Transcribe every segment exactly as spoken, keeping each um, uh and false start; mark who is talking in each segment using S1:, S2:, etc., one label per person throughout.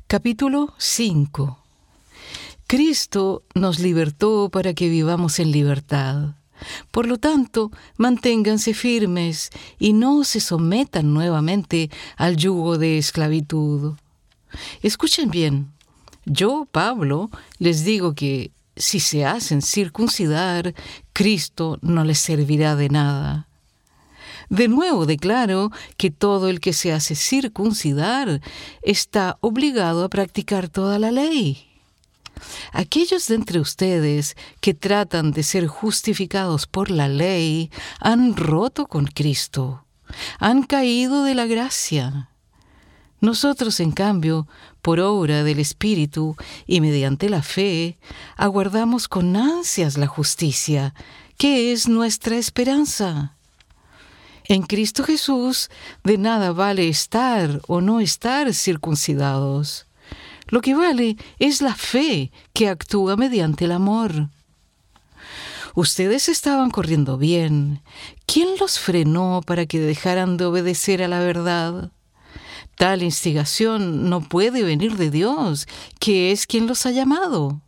S1: Capítulo cinco. Cristo nos libertó para que vivamos en libertad. Por lo tanto, manténganse firmes y no se sometan nuevamente al yugo de esclavitud. Escuchen bien, yo, Pablo, les digo que si se hacen circuncidar, Cristo no les servirá de nada. De nuevo declaro que todo el que se hace circuncidar está obligado a practicar toda la ley. Aquellos de entre ustedes que tratan de ser justificados por la ley han roto con Cristo, han caído de la gracia. Nosotros, en cambio, por obra del Espíritu y mediante la fe, aguardamos con ansias la justicia, que es nuestra esperanza. En Cristo Jesús, de nada vale estar o no estar circuncidados. Lo que vale es la fe que actúa mediante el amor. Ustedes estaban corriendo bien. ¿Quién los frenó para que dejaran de obedecer a la verdad? Tal instigación no puede venir de Dios, que es quien los ha llamado.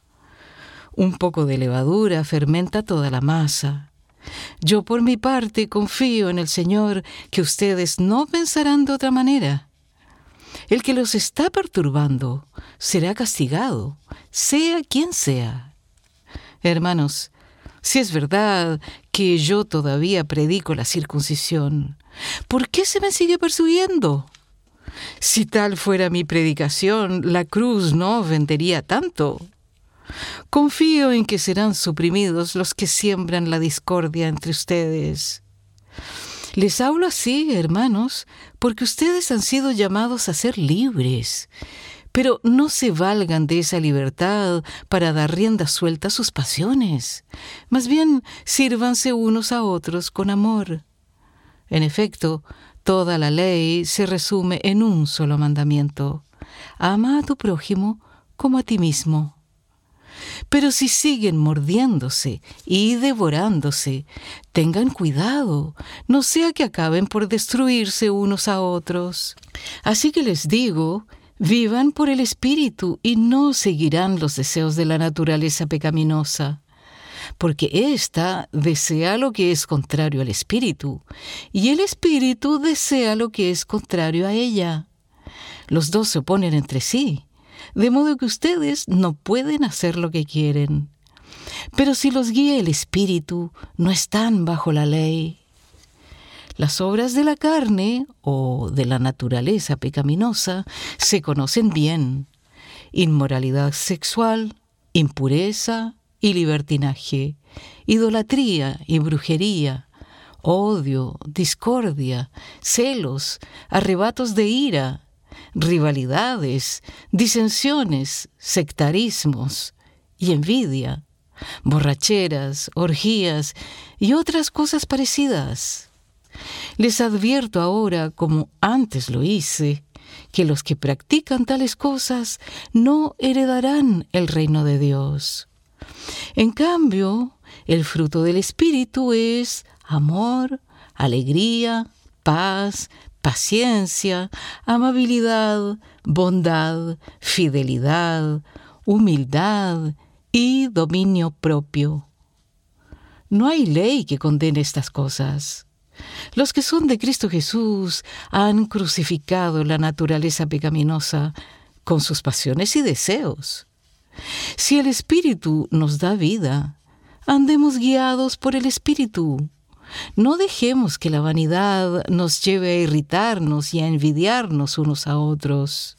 S1: Un poco de levadura fermenta toda la masa. Yo por mi parte confío en el Señor que ustedes no pensarán de otra manera. El que los está perturbando será castigado, sea quien sea. Hermanos, si es verdad que yo todavía predico la circuncisión, ¿por qué se me sigue persiguiendo? Si tal fuera mi predicación, la cruz no vendería tanto. Confío en que serán suprimidos los que siembran la discordia entre ustedes. Les hablo así, hermanos, porque ustedes han sido llamados a ser libres, pero no se valgan de esa libertad para dar rienda suelta a sus pasiones. Más bien, sírvanse unos a otros con amor. En efecto, toda la ley se resume en un solo mandamiento: ama a tu prójimo como a ti mismo. Pero si siguen mordiéndose y devorándose, tengan cuidado, no sea que acaben por destruirse unos a otros. Así que les digo, vivan por el Espíritu y no seguirán los deseos de la naturaleza pecaminosa, porque ésta desea lo que es contrario al Espíritu, y el Espíritu desea lo que es contrario a ella. Los dos se oponen entre sí, de modo que ustedes no pueden hacer lo que quieren. Pero si los guía el Espíritu, no están bajo la ley. Las obras de la carne o de la naturaleza pecaminosa se conocen bien: inmoralidad sexual, impureza y libertinaje, idolatría y brujería, odio, discordia, celos, arrebatos de ira, rivalidades, disensiones, sectarismos y envidia, borracheras, orgías y otras cosas parecidas. Les advierto ahora, como antes lo hice, que los que practican tales cosas no heredarán el reino de Dios. En cambio, el fruto del Espíritu es amor, alegría, paz, paciencia, amabilidad, bondad, fidelidad, humildad y dominio propio. No hay ley que condene estas cosas. Los que son de Cristo Jesús han crucificado la naturaleza pecaminosa con sus pasiones y deseos. Si el Espíritu nos da vida, andemos guiados por el Espíritu. No dejemos que la vanidad nos lleve a irritarnos y a envidiarnos unos a otros.